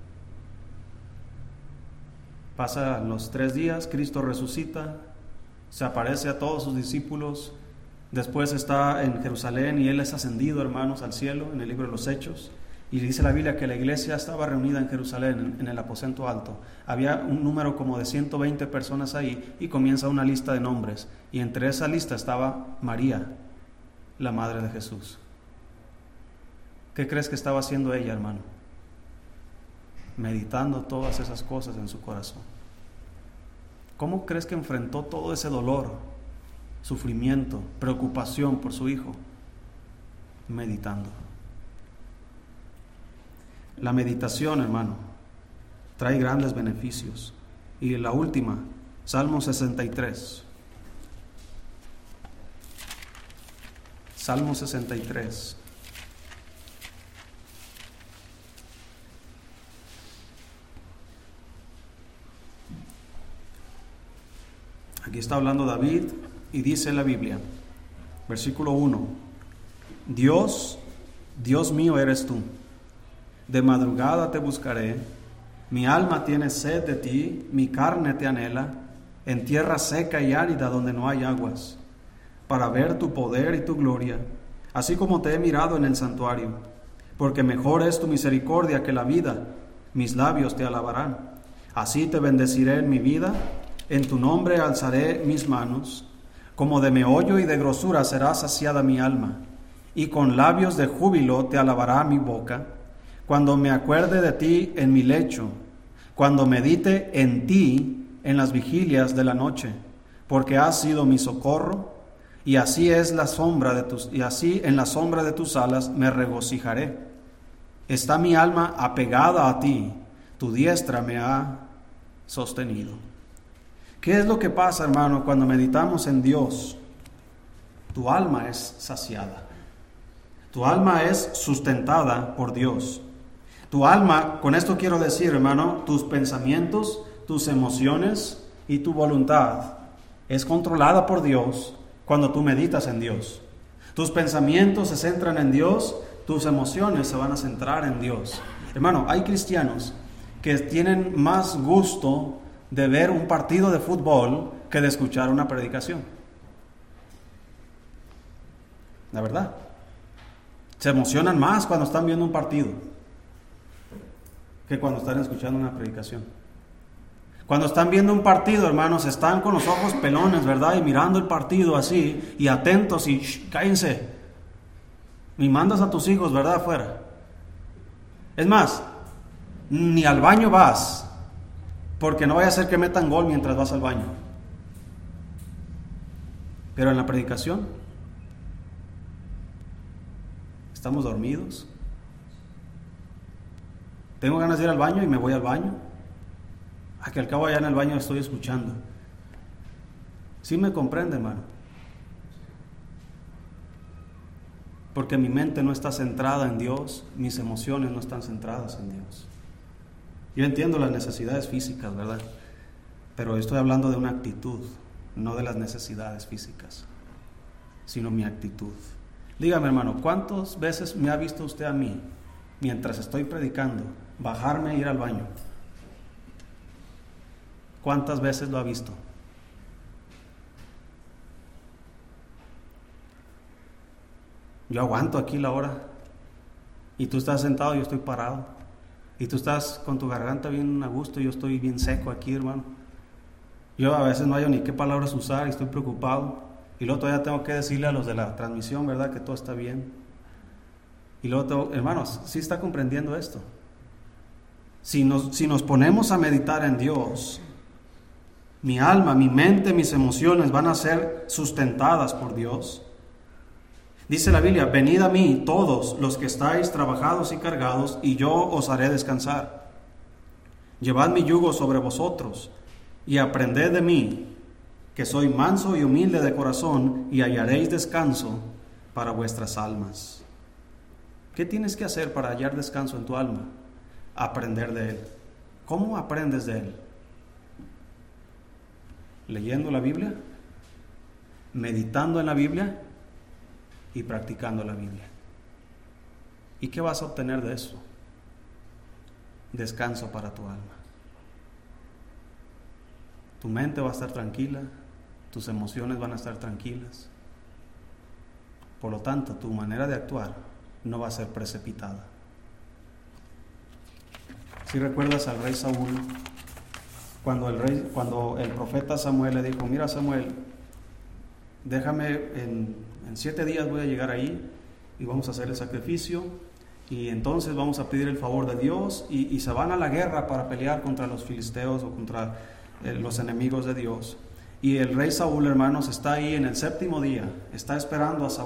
Pasan los 3 días, Cristo resucita, se aparece a todos sus discípulos, después está en Jerusalén y Él es ascendido, hermanos, al cielo, en el libro de los Hechos. Y dice la Biblia que la iglesia estaba reunida en Jerusalén, en el aposento alto. Había un número como de 120 personas ahí y comienza una lista de nombres. Y entre esa lista estaba María, la madre de Jesús. ¿Qué crees que estaba haciendo ella, hermano? Meditando todas esas cosas en su corazón. ¿Cómo crees que enfrentó todo ese dolor, sufrimiento, preocupación por su hijo? Meditando. La meditación, hermano, trae grandes beneficios. Y la última, Salmo 63. Salmo 63. Aquí está hablando David y dice la Biblia, versículo 1: Dios, Dios mío eres tú, de madrugada te buscaré, mi alma tiene sed de ti, mi carne te anhela, en tierra seca y árida donde no hay aguas, para ver tu poder y tu gloria, así como te he mirado en el santuario, porque mejor es tu misericordia que la vida, mis labios te alabarán. Así te bendeciré en mi vida, en tu nombre alzaré mis manos, como de meollo y de grosura será saciada mi alma, y con labios de júbilo te alabará mi boca, cuando me acuerde de ti en mi lecho, cuando medite en ti en las vigilias de la noche, porque has sido mi socorro, y así en la sombra de tus alas me regocijaré. Está mi alma apegada a ti, tu diestra me ha sostenido. ¿Qué es lo que pasa, hermano, cuando meditamos en Dios? Tu alma es saciada. Tu alma es sustentada por Dios. Tu alma, con esto quiero decir, hermano, tus pensamientos, tus emociones y tu voluntad es controlada por Dios cuando tú meditas en Dios. Tus pensamientos se centran en Dios, tus emociones se van a centrar en Dios. Hermano, hay cristianos que tienen más gusto de ver un partido de fútbol que de escuchar una predicación. La verdad. Se emocionan más cuando están viendo un partido que cuando están escuchando una predicación. Cuando están viendo un partido, hermanos, están con los ojos pelones, ¿verdad? Y mirando el partido así, y atentos, y cállense. Y mandas a tus hijos, ¿verdad? Afuera. Es más, ni al baño vas, porque no vaya a ser que metan gol mientras vas al baño. Pero en la predicación, estamos dormidos. Tengo ganas de ir al baño y me voy al baño. A que al cabo allá en el baño estoy escuchando. ¿Sí me comprende, hermano? Porque mi mente no está centrada en Dios, mis emociones no están centradas en Dios. Yo entiendo las necesidades físicas, ¿verdad? Pero estoy hablando de una actitud, no de las necesidades físicas, sino mi actitud. Dígame, hermano, ¿cuántas veces me ha visto usted a mí, mientras estoy predicando, bajarme e ir al baño? ¿Cuántas veces lo ha visto? Yo aguanto aquí la hora, y tú estás sentado, yo estoy parado, y tú estás con tu garganta bien a gusto, yo estoy bien seco aquí, hermano. Yo a veces no hay ni qué palabras usar y estoy preocupado, y luego todavía tengo que decirle a los de la transmisión, ¿verdad?, que todo está bien. Y luego hermanos, ¿sí está comprendiendo esto? Si nos ponemos a meditar en Dios, mi alma, mi mente, mis emociones van a ser sustentadas por Dios. Dice la Biblia: venid a mí todos los que estáis trabajados y cargados, y yo os haré descansar. Llevad mi yugo sobre vosotros, y aprended de mí, que soy manso y humilde de corazón, y hallaréis descanso para vuestras almas. ¿Qué tienes que hacer para hallar descanso en tu alma? Aprender de Él. ¿Cómo aprendes de Él? Leyendo la Biblia, meditando en la Biblia y practicando la Biblia. ¿Y qué vas a obtener de eso? Descanso para tu alma. Tu mente va a estar tranquila, tus emociones van a estar tranquilas. Por lo tanto, tu manera de actuar no va a ser precipitada. Si recuerdas al rey Saúl, cuando el profeta Samuel le dijo: mira, Samuel, déjame, en 7 días voy a llegar ahí y vamos a hacer el sacrificio, y entonces vamos a pedir el favor de Dios, y se van a la guerra para pelear contra los filisteos o contra los enemigos de Dios. Y el rey Saúl, hermanos, está ahí en el 7º día, está esperando a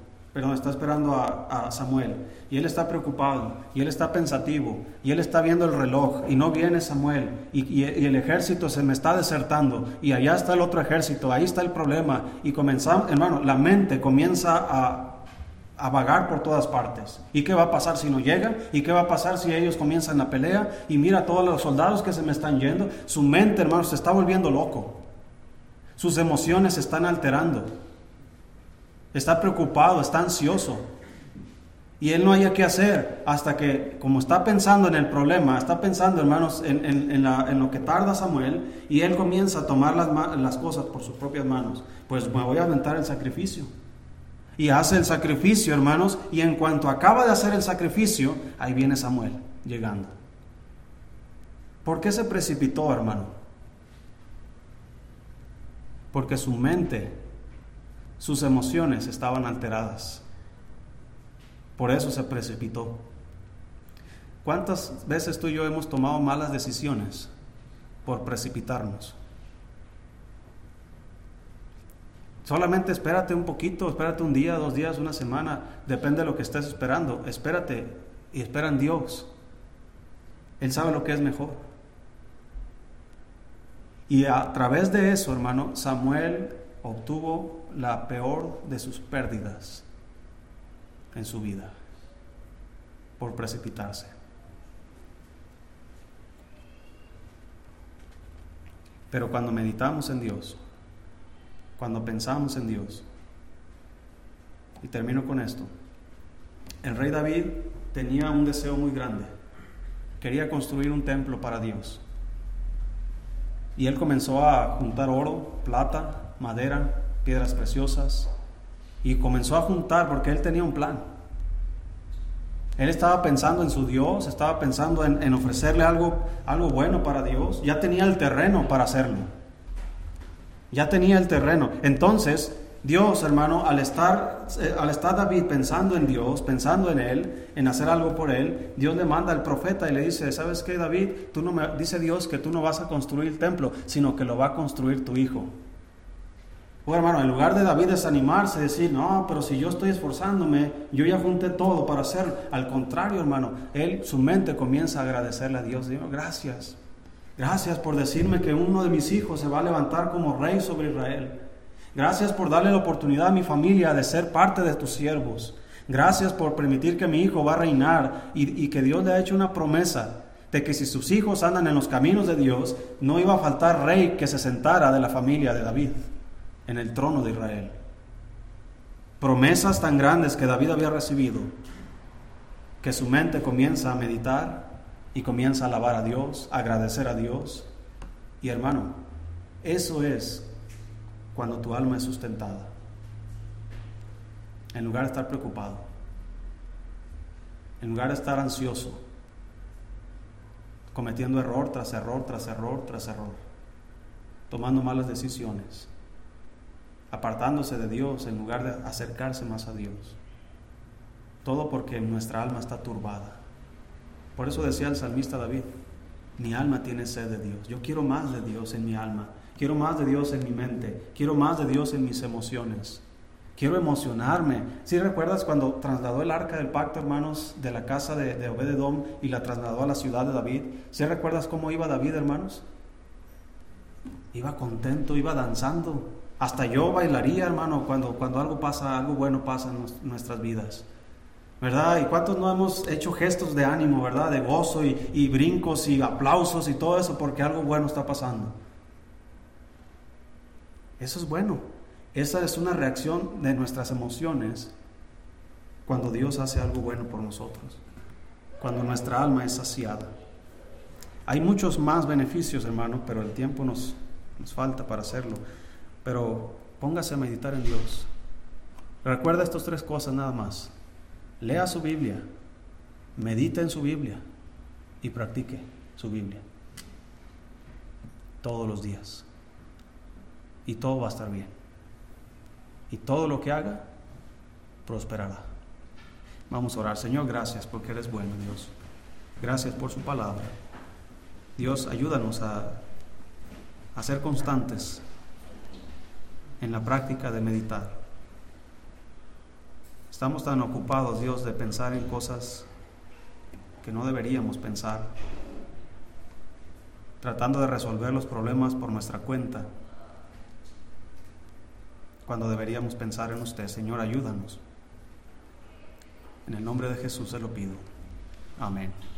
Samuel, y él está preocupado, y él está pensativo, y él está viendo el reloj, y no viene Samuel, y el ejército se me está desertando, y allá está el otro ejército, ahí está el problema, y comenzamos, hermano, la mente comienza a vagar por todas partes. ¿Y qué va a pasar si no llega? ¿Y qué va a pasar si ellos comienzan la pelea? Y mira todos los soldados que se me están yendo. Su mente, hermano, se está volviendo loco. Sus emociones se están alterando. Está preocupado, está ansioso. Y él no haya qué hacer hasta que, como está pensando en el problema, está pensando, hermanos, en lo que tarda Samuel, y él comienza a tomar las cosas por sus propias manos. Pues me voy a aventar el sacrificio. Y hace el sacrificio, hermanos, y en cuanto acaba de hacer el sacrificio, ahí viene Samuel llegando. ¿Por qué se precipitó, hermano? Porque su mente, sus emociones estaban alteradas. Por eso se precipitó. ¿Cuántas veces tú y yo hemos tomado malas decisiones por precipitarnos? Solamente espérate un poquito, espérate un día, 2 días, una semana, depende de lo que estés esperando. Espérate y espera en Dios. Él sabe lo que es mejor. Y a través de eso, hermano, Samuel obtuvo la peor de sus pérdidas en su vida por precipitarse. Pero cuando meditamos en Dios, cuando pensamos en Dios, y termino con esto, el rey David tenía un deseo muy grande. Quería construir un templo para Dios. Y él comenzó a juntar oro, plata, madera, piedras preciosas. Y comenzó a juntar porque él tenía un plan. Él estaba pensando en su Dios, estaba pensando en ofrecerle algo bueno para Dios. Ya tenía el terreno para hacerlo. Ya tenía el terreno. Entonces, Dios, hermano, al estar David pensando en Dios, pensando en Él, en hacer algo por Él, Dios le manda al profeta y le dice: ¿sabes qué, David? Dice Dios que tú no vas a construir el templo, sino que lo va a construir tu hijo. Bueno, hermano, en lugar de David desanimarse, decir: no, pero si yo estoy esforzándome, yo ya junté todo para hacerlo. Al contrario, hermano, su mente comienza a agradecerle a Dios. Dios, gracias. Gracias por decirme que uno de mis hijos se va a levantar como rey sobre Israel. Gracias por darle la oportunidad a mi familia de ser parte de tus siervos. Gracias por permitir que mi hijo va a reinar y que Dios le ha hecho una promesa de que si sus hijos andan en los caminos de Dios, no iba a faltar rey que se sentara de la familia de David en el trono de Israel. Promesas tan grandes que David había recibido, que su mente comienza a meditar y comienza a alabar a Dios, a agradecer a Dios. Y hermano, eso es cuando tu alma es sustentada. En lugar de estar preocupado, en lugar de estar ansioso, cometiendo error tras error, tras error, tras error, tomando malas decisiones, apartándose de Dios en lugar de acercarse más a Dios. Todo porque nuestra alma está turbada. Por eso decía el salmista David: mi alma tiene sed de Dios. Yo quiero más de Dios en mi alma. Quiero más de Dios en mi mente. Quiero más de Dios en mis emociones. Quiero emocionarme. ¿Sí recuerdas cuando trasladó el arca del pacto, hermanos, de la casa de Obed-Edom y la trasladó a la ciudad de David? ¿Sí recuerdas cómo iba David, hermanos? Iba contento, iba danzando. Hasta yo bailaría, hermano, cuando algo pasa, algo bueno pasa en nuestras vidas, ¿verdad? ¿Y cuántos no hemos hecho gestos de ánimo, verdad? De gozo y brincos y aplausos y todo eso porque algo bueno está pasando. Eso es bueno. Esa es una reacción de nuestras emociones cuando Dios hace algo bueno por nosotros, cuando nuestra alma es saciada. Hay muchos más beneficios, hermano, pero el tiempo nos falta para hacerlo. Pero póngase a meditar en Dios. Recuerda estas 3 cosas nada más. Lea su Biblia, medite en su Biblia y practique su Biblia todos los días. Y todo va a estar bien. Y todo lo que haga, prosperará. Vamos a orar. Señor, gracias porque eres bueno, Dios. Gracias por su palabra. Dios, ayúdanos a ser constantes en la práctica de meditar. Estamos tan ocupados, Dios, de pensar en cosas que no deberíamos pensar, tratando de resolver los problemas por nuestra cuenta, cuando deberíamos pensar en usted. Señor, ayúdanos. En el nombre de Jesús se lo pido. Amén.